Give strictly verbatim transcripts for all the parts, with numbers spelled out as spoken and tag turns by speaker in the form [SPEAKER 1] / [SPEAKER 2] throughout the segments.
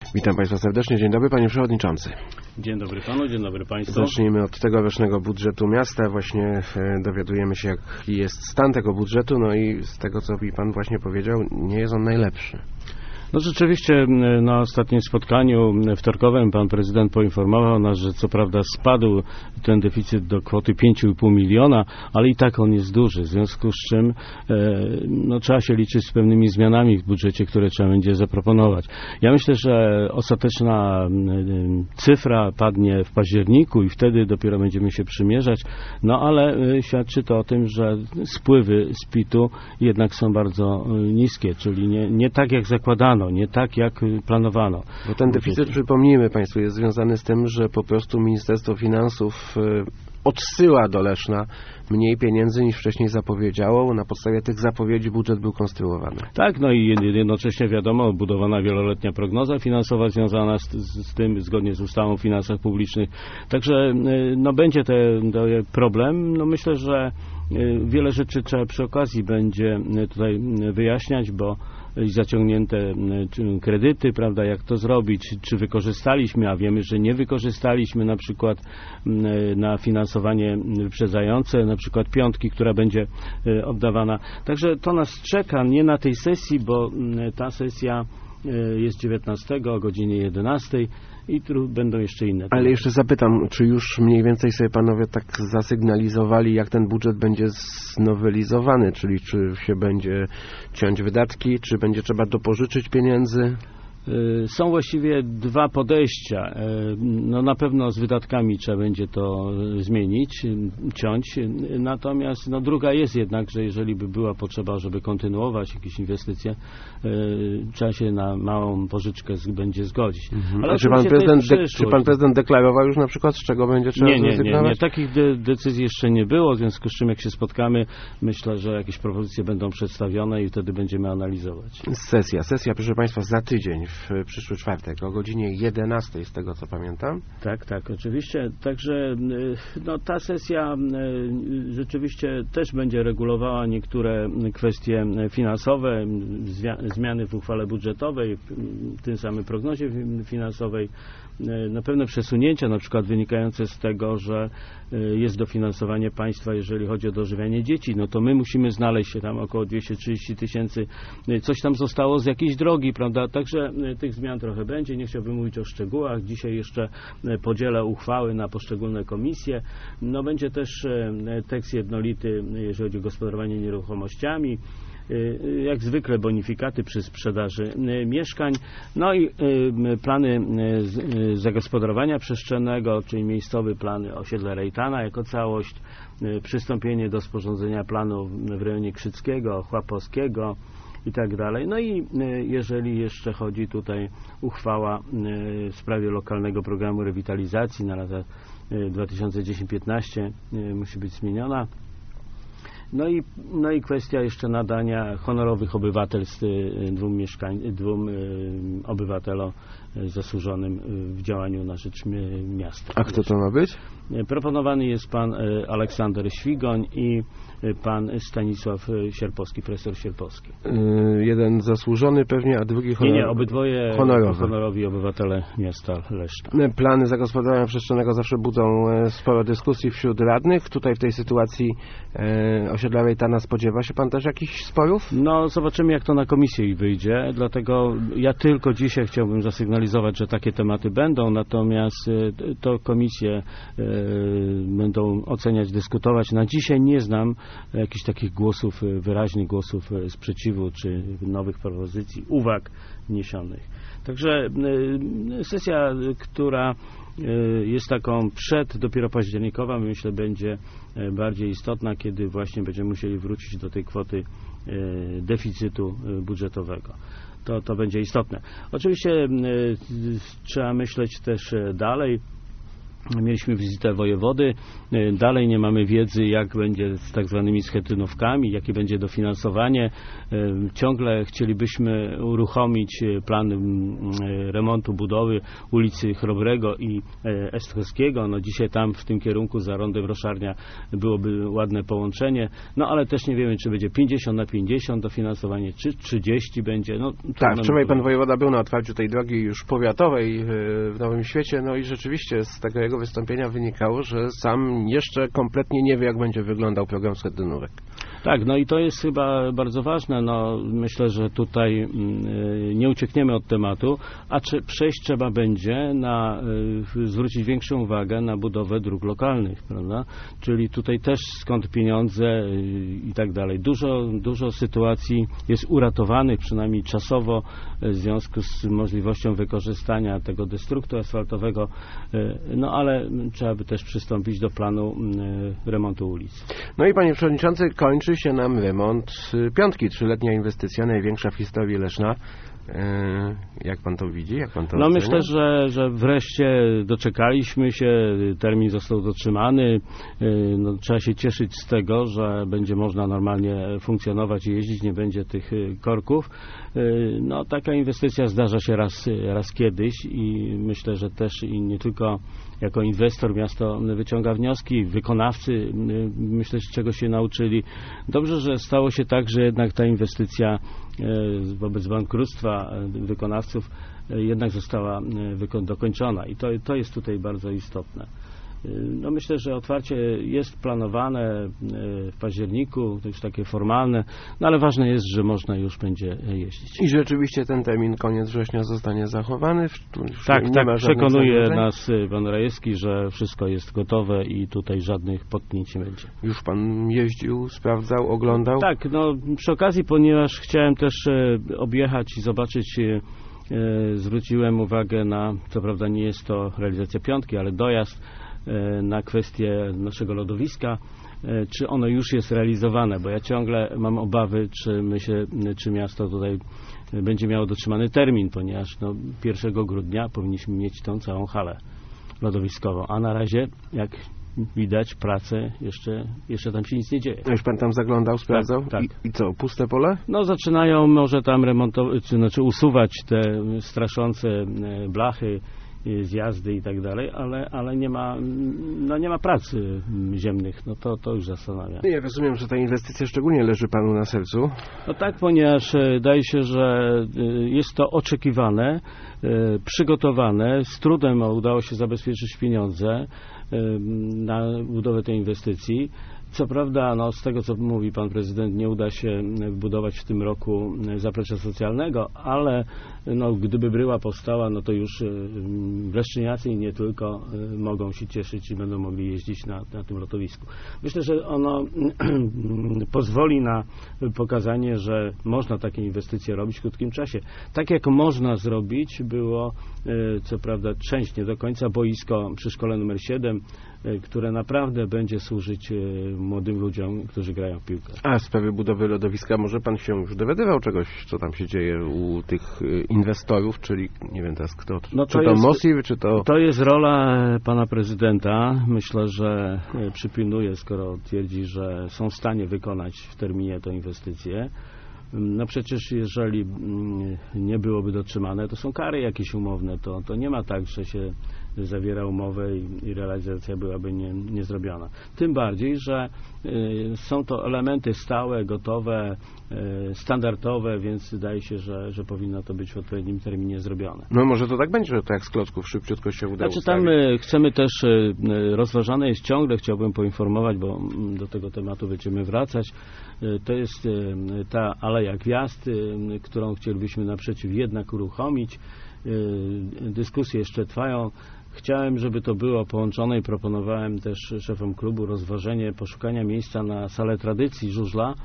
[SPEAKER 1] Witam Państwa serdecznie. Dzień dobry, Panie Przewodniczący.
[SPEAKER 2] Dzień dobry Panu, dzień dobry Państwu.
[SPEAKER 1] Zacznijmy od tegorocznego budżetu miasta. Właśnie dowiadujemy się, jaki jest stan tego budżetu, no i z tego, co mi Pan właśnie powiedział, nie jest on najlepszy.
[SPEAKER 2] No rzeczywiście na ostatnim spotkaniu wtorkowym pan prezydent poinformował nas, że co prawda spadł ten deficyt do kwoty pięć i pół miliona, ale i tak on jest duży, w związku z czym no, trzeba się liczyć z pewnymi zmianami w budżecie, które trzeba będzie zaproponować. Ja myślę, że ostateczna cyfra padnie w październiku i wtedy dopiero będziemy się przymierzać, no ale świadczy to o tym, że spływy z P I T-u jednak są bardzo niskie, czyli nie, nie tak jak zakładano, nie tak jak planowano.
[SPEAKER 1] Bo ten deficyt, przypomnijmy Państwu, jest związany z tym, że po prostu Ministerstwo Finansów odsyła do Leszna mniej pieniędzy niż wcześniej zapowiedziało. Na podstawie tych zapowiedzi budżet był konstruowany.
[SPEAKER 2] Tak, no i jednocześnie wiadomo, budowana wieloletnia prognoza finansowa związana z, z tym, zgodnie z ustawą o finansach publicznych. Także no, będzie ten problem. No, myślę, że wiele rzeczy trzeba przy okazji będzie tutaj wyjaśniać, bo zaciągnięte kredyty, prawda, jak to zrobić, czy wykorzystaliśmy, a wiemy, że nie wykorzystaliśmy na przykład na finansowanie wyprzedzające, na przykład piątki, która będzie oddawana. Także to nas czeka nie na tej sesji, bo ta sesja jest dziewiętnastego o godzinie jedenastej i tu będą jeszcze inne.
[SPEAKER 1] Ale jeszcze zapytam, czy już mniej więcej sobie panowie tak zasygnalizowali, jak ten budżet będzie znowelizowany, czyli czy się będzie ciąć wydatki, czy będzie trzeba dopożyczyć pieniędzy?
[SPEAKER 2] Są właściwie dwa podejścia. No na pewno z wydatkami trzeba będzie to zmienić, ciąć. Natomiast no druga jest jednak, że jeżeli by była potrzeba, żeby kontynuować jakieś inwestycje, trzeba się na małą pożyczkę będzie zgodzić.
[SPEAKER 1] Mhm. Ale czy pan, prezydent de, czy pan prezydent deklarował już na przykład, z czego będzie trzeba
[SPEAKER 2] nie, nie,
[SPEAKER 1] zrezygnować?
[SPEAKER 2] Nie, nie. Takich de decyzji jeszcze nie było, w związku z czym jak się spotkamy, myślę, że jakieś propozycje będą przedstawione i wtedy będziemy analizować.
[SPEAKER 1] Sesja. Sesja, proszę Państwa, za tydzień. W przyszły czwartek o godzinie jedenastej, z tego co pamiętam.
[SPEAKER 2] Tak, tak, oczywiście. Także no, ta sesja rzeczywiście też będzie regulowała niektóre kwestie finansowe, zmiany w uchwale budżetowej, w tym samym prognozie finansowej, na pewne przesunięcia, na przykład wynikające z tego, że jest dofinansowanie państwa, jeżeli chodzi o dożywianie dzieci, no to my musimy znaleźć się tam około dwieście trzydzieści tysięcy, coś tam zostało z jakiejś drogi, prawda, także tych zmian trochę będzie, nie chciałbym mówić o szczegółach, dzisiaj jeszcze podzielę uchwały na poszczególne komisje, no będzie też tekst jednolity, jeżeli chodzi o gospodarowanie nieruchomościami, jak zwykle bonifikaty przy sprzedaży mieszkań, no i plany zagospodarowania przestrzennego, czyli miejscowy plan osiedla Rejtana jako całość, przystąpienie do sporządzenia planu w rejonie Krzyckiego, Chłapowskiego i tak dalej. No i jeżeli jeszcze chodzi tutaj uchwała w sprawie lokalnego programu rewitalizacji na lata dwa tysiące dziesiąty do piętnastego musi być zmieniona. No i, no i kwestia jeszcze nadania honorowych obywatelstw dwóm, mieszkań, dwóm obywatelom zasłużonym w działaniu na rzecz miasta.
[SPEAKER 1] A kto to ma być?
[SPEAKER 2] Proponowany jest pan Aleksander Świgoń i pan Stanisław Sierpowski, profesor Sierpowski.
[SPEAKER 1] Yy, jeden zasłużony pewnie, a drugi honorowy.
[SPEAKER 2] Nie, nie, obydwoje honorowy. honorowi obywatele miasta Leszna.
[SPEAKER 1] Plany zagospodarowania przestrzennego zawsze budzą sporo dyskusji wśród radnych. Tutaj w tej sytuacji e, osiedla Rejtana spodziewa się pan też jakichś sporów?
[SPEAKER 2] No, zobaczymy jak to na komisji wyjdzie, dlatego ja tylko dzisiaj chciałbym zasygnalizować, że takie tematy będą, natomiast e, to komisje e, będą oceniać, dyskutować. Na dzisiaj nie znam jakichś takich głosów, wyraźnych głosów sprzeciwu, czy nowych propozycji, uwag wniesionych. Także sesja, która jest taką przed, dopiero październikowa, myślę, będzie bardziej istotna, kiedy właśnie będziemy musieli wrócić do tej kwoty deficytu budżetowego. To, to będzie istotne. Oczywiście trzeba myśleć też dalej. Mieliśmy wizytę wojewody, dalej nie mamy wiedzy, jak będzie z tak zwanymi schetynówkami, jakie będzie dofinansowanie. Ciągle chcielibyśmy uruchomić plan remontu, budowy ulicy Chrobrego i Estrowskiego. No dzisiaj tam w tym kierunku za rondem Roszarnia byłoby ładne połączenie, no ale też nie wiemy, czy będzie pięćdziesiąt na pięćdziesiąt dofinansowanie, czy trzydzieści będzie. No,
[SPEAKER 1] tak, wczoraj pan wojewoda był na otwarciu tej drogi już powiatowej w Nowym Świecie, no i rzeczywiście z tego jego wystąpienia wynikało, że sam jeszcze kompletnie nie wie, jak będzie wyglądał program schetynówek.
[SPEAKER 2] Tak, no i to jest chyba bardzo ważne. No, myślę, że tutaj y, nie uciekniemy od tematu, a czy przejść trzeba będzie na, y, zwrócić większą uwagę na budowę dróg lokalnych, prawda? Czyli tutaj też skąd pieniądze y, i tak dalej. Dużo, dużo sytuacji jest uratowanych, przynajmniej czasowo, y, w związku z możliwością wykorzystania tego destruktu asfaltowego, y, no ale trzeba by też przystąpić do planu y, remontu ulic.
[SPEAKER 1] No i panie przewodniczący, kończy się nam remont piątki, trzyletnia inwestycja, największa w historii Leszna. Jak pan to widzi? Jak pan to
[SPEAKER 2] no
[SPEAKER 1] ocenia?
[SPEAKER 2] Myślę, że, że wreszcie doczekaliśmy się, termin został dotrzymany. No, trzeba się cieszyć z tego, że będzie można normalnie funkcjonować i jeździć, nie będzie tych korków. No, taka inwestycja zdarza się raz, raz kiedyś i myślę, że też i nie tylko jako inwestor miasto wyciąga wnioski, wykonawcy myślę, że czego się nauczyli. Dobrze, że stało się tak, że jednak ta inwestycja wobec bankructwa wykonawców jednak została dokończona i to, to jest tutaj bardzo istotne. No myślę, że otwarcie jest planowane w październiku, to już takie formalne, no ale ważne jest, że można już będzie jeździć.
[SPEAKER 1] I rzeczywiście ten termin koniec września zostanie zachowany? Już
[SPEAKER 2] tak,
[SPEAKER 1] nie
[SPEAKER 2] tak,
[SPEAKER 1] ma
[SPEAKER 2] przekonuje
[SPEAKER 1] zagrożeń?
[SPEAKER 2] nas pan Rajewski, że wszystko jest gotowe i tutaj żadnych potknięć nie będzie.
[SPEAKER 1] Już pan jeździł, sprawdzał, oglądał?
[SPEAKER 2] Tak, no przy okazji, ponieważ chciałem też objechać i zobaczyć, zwróciłem uwagę na, co prawda nie jest to realizacja piątki, ale dojazd na kwestię naszego lodowiska, czy ono już jest realizowane, bo ja ciągle mam obawy, czy my się, czy miasto tutaj będzie miało dotrzymany termin, ponieważ no, pierwszego grudnia powinniśmy mieć tą całą halę lodowiskową, a na razie, jak widać, pracę, jeszcze, jeszcze tam się nic nie dzieje.
[SPEAKER 1] A już pan tam zaglądał, sprawdzał?
[SPEAKER 2] Tak, tak.
[SPEAKER 1] I, I co, puste pole?
[SPEAKER 2] No zaczynają może tam remontować, znaczy usuwać te straszące blachy, zjazdy i tak dalej, ale, ale nie ma, no nie ma pracy ziemnych, no to, to już zastanawia.
[SPEAKER 1] Ja rozumiem, że ta inwestycja szczególnie leży panu na sercu.
[SPEAKER 2] No tak, ponieważ wydaje się, że jest to oczekiwane, przygotowane, z trudem udało się zabezpieczyć pieniądze na budowę tej inwestycji. Co prawda, no, z tego co mówi pan prezydent, nie uda się budować w tym roku zaplecza socjalnego, ale no, gdyby bryła powstała, no to już leszczyniacy i nie tylko mogą się cieszyć i będą mogli jeździć na, na tym lotowisku. Myślę, że ono pozwoli na pokazanie, że można takie inwestycje robić w krótkim czasie. Tak jak można zrobić było, co prawda część, nie do końca, boisko przy szkole numer siedem, które naprawdę będzie służyć młodym ludziom, którzy grają w piłkę.
[SPEAKER 1] A w sprawie budowy lodowiska może pan się już dowiadywał czegoś, co tam się dzieje u tych inwestorów, czyli nie wiem teraz kto,
[SPEAKER 2] no
[SPEAKER 1] czy
[SPEAKER 2] to
[SPEAKER 1] to
[SPEAKER 2] jest,
[SPEAKER 1] Mosiv, czy to...
[SPEAKER 2] To jest rola pana prezydenta. Myślę, że przypilnuje, skoro twierdzi, że są w stanie wykonać w terminie tę inwestycję. No przecież jeżeli nie byłoby dotrzymane, to są kary jakieś umowne. To, to nie ma tak, że się zawiera umowę i, i realizacja byłaby nie, nie zrobiona. Tym bardziej, że y, są to elementy stałe, gotowe, y, standardowe, więc wydaje się, że, że powinno to być w odpowiednim terminie zrobione.
[SPEAKER 1] No może to tak będzie, że to jak z klocków szybciutko się uda
[SPEAKER 2] Znaczy
[SPEAKER 1] ustawić.
[SPEAKER 2] tam y, chcemy też, y, rozważane jest ciągle, chciałbym poinformować, bo y, do tego tematu będziemy wracać, y, to jest y, ta Aleja Gwiazd, y, którą chcielibyśmy naprzeciw jednak uruchomić. Y, dyskusje jeszcze trwają. Chciałem, żeby to było połączone i proponowałem też szefom klubu rozważenie poszukania miejsca na salę tradycji żużla,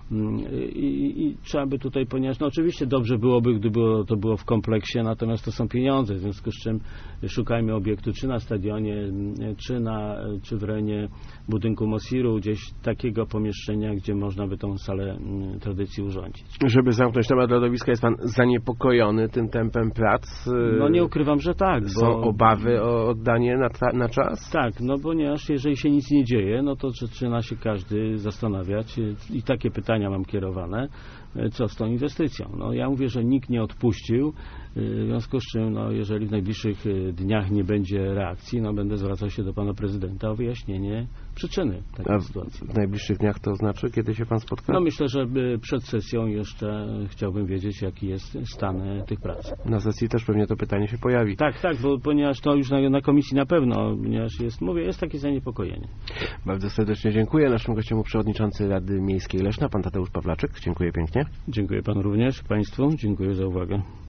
[SPEAKER 2] I, i trzeba by tutaj, ponieważ no oczywiście dobrze byłoby, gdyby to było w kompleksie, natomiast to są pieniądze, w związku z czym szukajmy obiektu czy na stadionie, czy, na, czy w renie budynku Mosiru, gdzieś takiego pomieszczenia, gdzie można by tą salę tradycji urządzić.
[SPEAKER 1] Żeby zamknąć temat lodowiska, jest pan zaniepokojony tym tempem prac?
[SPEAKER 2] No nie ukrywam, że tak. Bo...
[SPEAKER 1] Są obawy o oddanie na, na czas?
[SPEAKER 2] Tak, no ponieważ jeżeli się nic nie dzieje, no to zaczyna się każdy zastanawiać i takie pytania mam kierowane, co z tą inwestycją. No ja mówię, że nikt nie odpuścił, w związku z czym, no jeżeli w najbliższych dniach nie będzie reakcji, no będę zwracał się do pana prezydenta o wyjaśnienie przyczyny takiej
[SPEAKER 1] A
[SPEAKER 2] sytuacji.
[SPEAKER 1] W najbliższych dniach to znaczy, kiedy się pan spotka?
[SPEAKER 2] No myślę, że przed sesją jeszcze chciałbym wiedzieć, jaki jest stan tych prac.
[SPEAKER 1] Na sesji też pewnie to pytanie się pojawi.
[SPEAKER 2] Tak, tak, bo ponieważ to już na, na komisji na pewno, ponieważ jest, mówię, jest takie zaniepokojenie.
[SPEAKER 1] Bardzo serdecznie dziękuję. Naszym gościem był przewodniczący Rady Miejskiej Leszna, pan Tadeusz Pawlaczek. Dziękuję pięknie.
[SPEAKER 2] Dziękuję panu również, państwu. Dziękuję za uwagę.